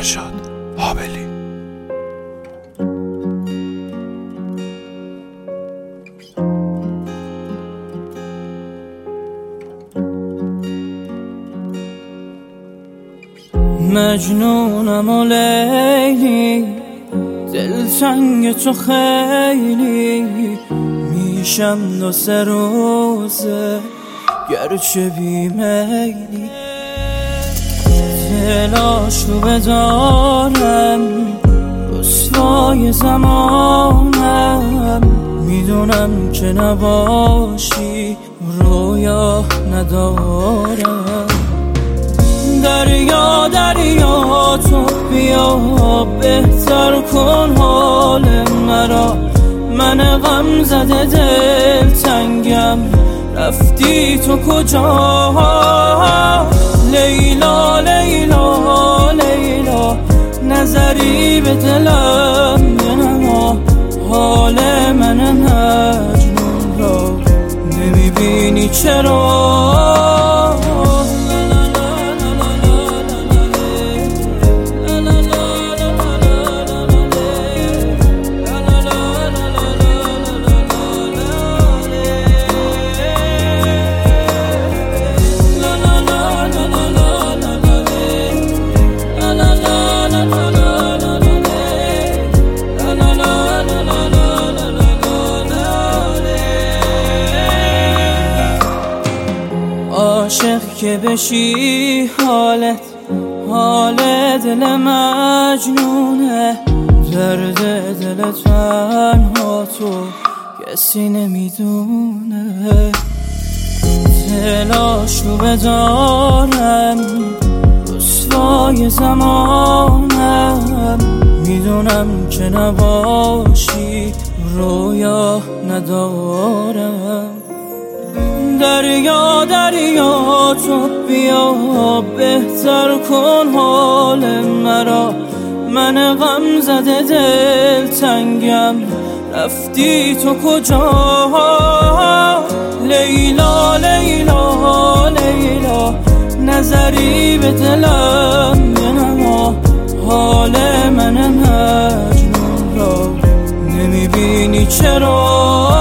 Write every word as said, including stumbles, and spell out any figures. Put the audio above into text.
فرشاد حابلی. مجنونم و لیلی، دلتنگ تو خیلی، میشم دو سه روزه گرچه بیمیلی. دلاشو بدارم رسوای زمانم، میدونم که نباشی رویا ندارم. دریا دریا تو بیا بهتر کن حال مرا، من غم زده دل تنگم رفتی تو کجا؟ لیلا لیلا لیلا نظری به دلم بنما، حال من مجنون را نمیبینی چرا؟ عاشق که بشی حالت حال دل مجنونه، درد دل تنها تو کسی نمیدونه. دلاشو بدارم رسوای زمانم، میدونم که نباشی رویا ندارم. دریا دریا تو بیا بهتر کن حال مرا، من غم زده دل تنگم رفتی تو کجا؟ لیلا لیلا لیلا نظری به دلم بنما، حال من مجنون را نمیبینی چرا؟